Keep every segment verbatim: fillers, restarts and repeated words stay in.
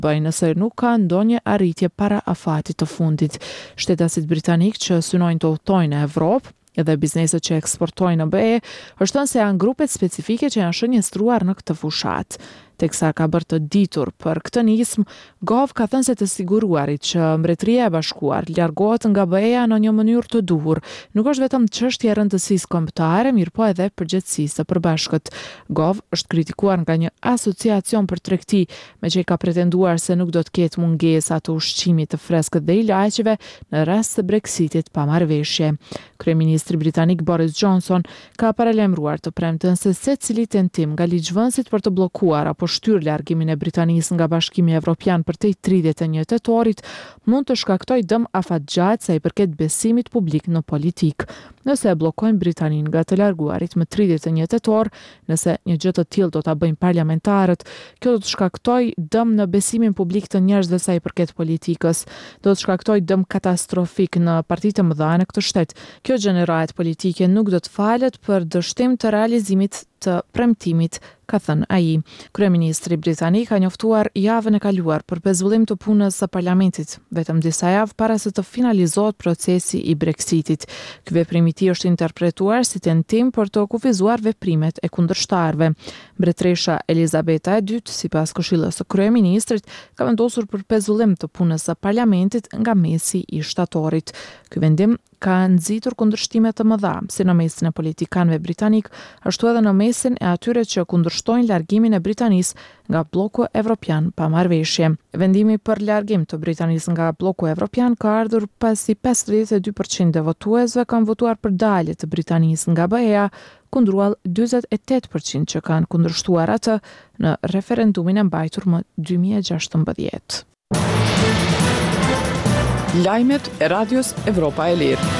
bëjnë nëse nuk ka ndonjë arritje para afatit të fundit. Shtetasit britanik që synojnë të udhtojnë në Evropë edhe bizneset që eksportojnë në B E është thënë se janë grupet specifike që janë shënjestruar në këtë fushat. Teksa ka bërë të ditur për këtë nismë, Gov ka thënë se të siguruarit që Mbretëria e Bashkuar largohet nga B E-ja në një mënyrë të duhur. Nuk është vetëm çështje e rëndësisë kombëtare, mirë po edhe përgjegjësisë së përbashkët. Gov është kritikuar nga një asociacion për tregti, me që i ka pretenduar se nuk do të ketë mungesa të ushqimit të freskët dhe ilaçeve në rast të Brexitit pa marrëveshje. Kryeministri britanik Boris Johnson ka paralajmëruar të premten se secili tentim nga ligjvënësit për të bllokuar apo shtyr largimin e Britanisë nga Bashkimi Evropian për tej tridhjetë e një tetorit mund të shkaktojë dëm afatgjatë sa i përket besimit publik në politik. Nëse e bllokojnë Britaninë nga të larguarit më tridhjetë e një tetor, nëse një gjë të tillë do ta bëjnë parlamentarët, kjo do të shkaktojë dëm në besimin publik të njerëzve sa i përket politikës. Do të shkaktojë dëm katastrofik në partitë e mëdha në këtë shtet. Kjo gjeneratë politike nuk do të falet për dështim të realizimit të premtimit, ka thënë ai. Kryeministri britanik ka njoftuar javën e kaluar për pezullim të punës së parlamentit, vetëm disa javë para se të finalizohet procesi i Brexitit. Ky veprim i tij është interpretuar si tentim për të kufizuar veprimet e kundërshtarëve. Mbretëresha Elizabeta e dytë, sipas këshillës së kryeministrit, ka vendosur për pezullim të punës së parlamentit nga mesi i shtatorit. Ky vendim ka nxitur kundërshtime të mëdha, si në mesin e politikanëve britanik, ashtu edhe në mesin e atyre që kundërshtojnë largimin e Britanisë nga bloku evropian pa marrëveshje. Vendimi për largim të Britanisë nga bloku evropian ka ardhur pasi pesëdhjetë e dy përqind e votuesve kanë votuar për dalje të Britanisë nga B E-ja, kundruar dyzet e tetë përqind që kanë kundërshtuar atë në referendumin e mbajtur më dy mijë e gjashtëmbëdhjetë. Lajmet e Radios Evropa e Lirë.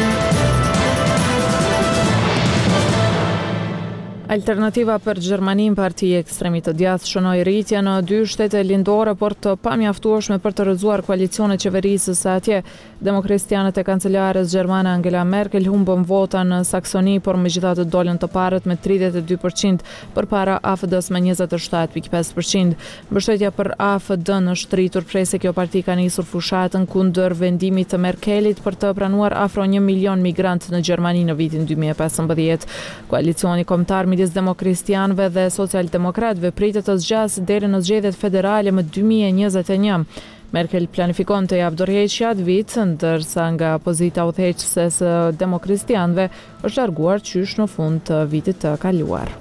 Alternativa për Gjermaninë, partia ekstremit të djathtë, shënoi rritje në dy shtete lindore, por të pamjaftueshme për të rrëzuar koalicione qeverisës së atje. Demokristianët e kancelares gjermane Angela Merkel humbën vota në Saksoni, por megjithatë dolën të parët me tridhjetë e dy përqind përpara A F D-s me njëzet e shtatë pikë pesë përqind. Mbështetja për A F D-n është rritur prej se kjo parti ka nisur fushatën kundër vendimit të Merkelit për të pranuar afro një milion migrant në Gjermani në vitin dy mijë e pesëmbëdhjetë. Koalicioni kombëtar midis demokristianëve dhe socialdemokratëve pritet të zgjasë deri në zgjedhjet federale më dy mijë e njëzet e një. Merkel planifikon të javë dorëheqje atë vit, ndërsa nga opozita udhëheqëse së demokristianëve është larguar qysh në fund të vitit të kaluar.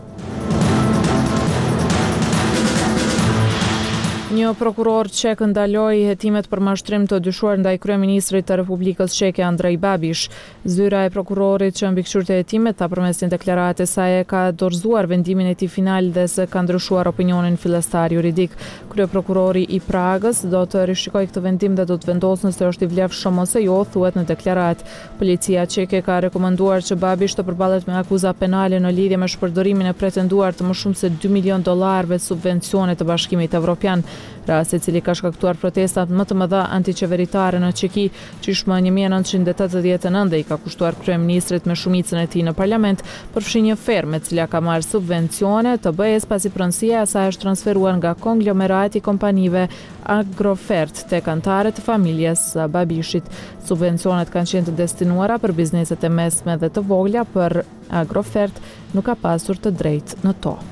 Një prokuror çek ndaloi hetimet për mashtrim të dyshuar ndaj kryeministrit të Republikës Çeke Andrej Babiš. Zyra e prokurorit që mbikëqyrte hetimet tha përmes një deklarate saj ka dorëzuar vendimin e tij final dhe se ka ndryshuar opinionin fillestar juridik. Kryeprokurori i Pragës do të rishikojë këtë vendim dhe do të vendosë nëse është i vlefshëm ose jo, thuhet në deklaratë. Policia çeke ka rekomanduar që Babiš të përballet me akuza penale në lidhje me shpërdorimin e pretenduar të më shumë se dy milion dollarëve subvencione të Bashkimit Evropian. Rasti i cili ka shkaktuar protestat më të mëdha antiqeveritare në Çeki, që më një mijë e nëntëqind e tetëdhjetë e nëntë i ka kushtuar kryeministrit me shumicën e tij në parlament përfshi një fermë e cila ka marrë subvencione të B E-s pasi pronësia e saj është transferuar nga konglomerati i kompanive Agrofert tek anëtarët e familjes së Babishit. Subvencionet kanë qenë të destinuara për bizneset e mesme dhe të vogla, për Agrofert nuk ka pasur të drejtë në to.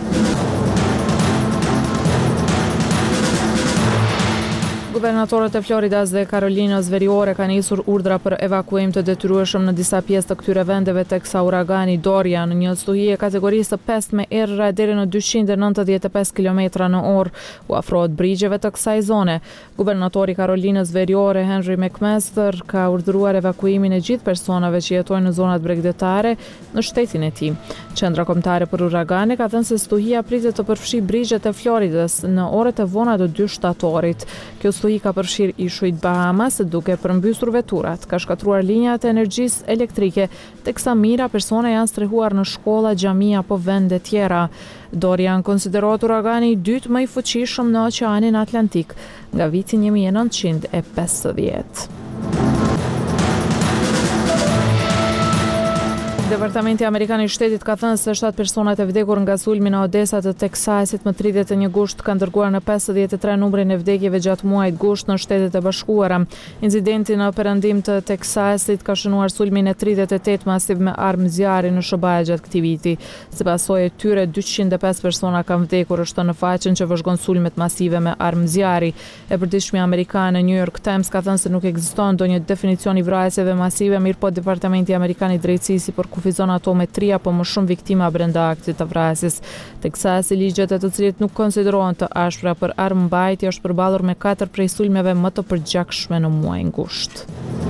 Guvernatorët e Floridas dhe Karolinës Veriore kanë nisur urdhra për evakuim të detyrueshëm në disa pjesë të këtyre vendeve teksa uragani Dorian, një stuhi e kategorisë së pesë me errëra deri në dyqind e nëntëdhjetë e pesë kilometra në orë, u afrohet brigjeve të kësaj zone. Guvernatori i Karolinës Veriore, Henry McMaster, ka urdhëruar evakuimin e gjithë personave që jetojnë në zonat bregdetare në shtetin e tij. Qendra kombëtare për uragane ka thënë se stuhia pritet të përfshijë brigjet e Floridës në orët e vona të dy shtatorit. Kjo stuhi ka përfshirë ishujt Bahamas, duke përmbysur veturat, ka shkatruar linjat e energjisë elektrike, teksa mijëra persona janë strehuar në shkolla, xhamia apo vende tjera. Dorian konsiderohet uragani i dytë më i fuqishëm në Oqeanin Atlantik nga viti një mijë e nëntëqind e pesëdhjetë. Departamenti Amerikan i Shtetit ka thënë se shtatë personat e vdekur nga sulmi në Odesa të Teksasit më tridhjetë e një gusht kanë dërguar në pesëdhjetë e tre numrin e vdekjeve gjatë muajit gusht në Shtetet e Bashkuara. Incidenti në perëndim të Teksasit ka shënuar sulmin e tridhjetë e tetë masiv me armë zjarri në Shëbaja gjatë këtij viti. Si pasojë e tyre dyqind e pesë persona kanë vdekur, është në faqen që vëzhgon sulmet masive me armë zjarri. E përditshmja amerikane New York Times ka thënë se nuk ekziston ndonjë definicion i vrasjeve masive, mirëpo Departamenti Amerikan i Drejtësisë për kufizon ato me tri apo më shumë viktima brenda aktit të vrasjes. Teksasi, ligjet e të cilit nuk konsiderohen të ashpra për armëmbajtje, është përballur me katër prej sulmeve më të përgjakshme në muajin gusht.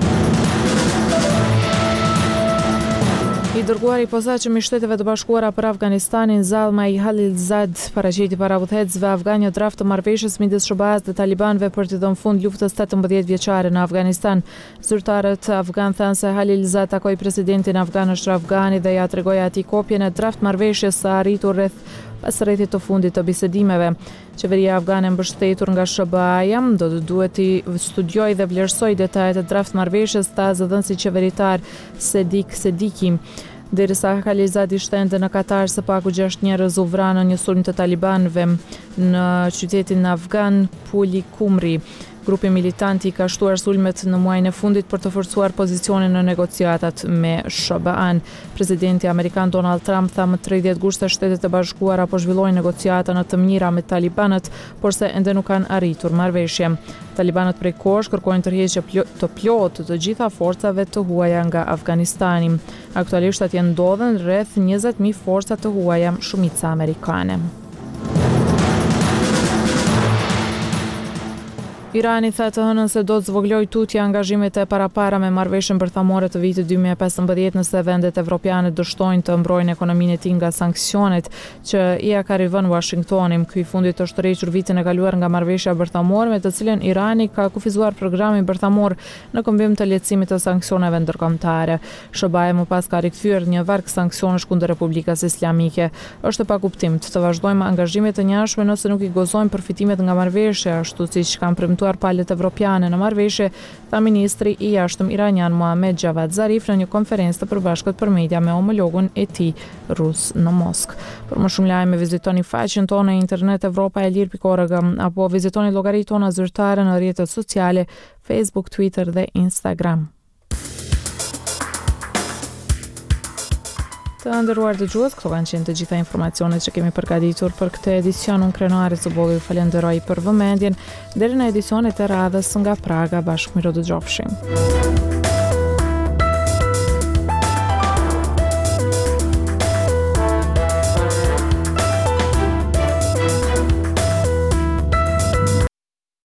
I dërguari i posaçëm i Shteteve të Bashkuara për Afganistanin Zalmay Khalilzad paraqiti para udhëheqësve afgan një draft të marrëveshjes midis Shëbajës dhe talibanëve për të dhënë fund luftës tetëmbëdhjetë vjeçare në Afganistan. Zyrtarët afgan thanë se Khalilzad takoi presidentin afgan Ashraf Ghani dhe ja tregoi atij kopjen e draft marrëveshjes së arritur rreth pas rrethit të fundit të bisedimeve. Qeveria afgane mbështetur nga Shëbaja do të duhet të studiojë dhe vlerësojë detajet e draft marrëveshjes, tha zëdhënësi qeveritar Sedik Sediki. Derisa Khalilzad ishte ende në Katar, së paku gjashtë njerëz u vranë në një sulm të talibanëve në qytetin afgan Puli Kumri. Grupi militanti ka shtuar sulmet në muajin e fundit për të forcuar pozicionin në negociatat me Shëbaan. Presidenti amerikan Donald Trump tha më tridhjetë gusht se Shtetet e Bashkuara po zhvillojnë negociata në të mira me talibanët, por se ende nuk kanë arritur marrëveshje. Talibanët prej kohësh kërkojnë tërheqje të plotë të gjitha forcave të huaja nga Afganistani. Aktualisht atje ndodhen rreth njëzet mijë forca të huaja, shumica amerikane. Irani tha të hënën se do të zvoglojë tutje angazhimet e parapara me marrëveshjen bërthamore të vitit dy mijë e pesëmbëdhjetë nëse vendet evropiane dështojnë të mbrojnë ekonominë e tij nga sanksionet që i ka rivën Washingtoni. Ky i fundit është tërhequr vitin e kaluar nga marrëveshja bërthamore me të cilën Irani ka kufizuar programin bërthamor në këmbim të lehtësimit të sanksioneve ndërkombëtare. Shëbaja më pas ka rikthyer një varg sanksionesh kundër Republikës Islamike. Është pa kuptim të vazhdojmë angazhimet e njashme nëse nuk i gozojmë përfitimet nga marrëveshja, ashtu siç kanë premtuar palët evropiane në marrëveshje, tha ministri i jashtëm iranian Mohammad Javad Zarif në një konferencë të përbashkët për media me homologun e tij rus në Moskë. Për më shumë lajme vizitoni faqen tonë në internet europa e lirë pikë org apo vizitoni llogaritë tona zyrtare në rrjetet sociale Facebook, Twitter dhe Instagram. Të nderuar dëgjues, këto kanë qenë të gjitha informacionet që kemi përgatitur për këtë edicion. Unë Krenari Zubolli ju falenderoj për vëmendjen. Deri në edicionet e radhës nga Praga, bashkë miro dëgjofshim.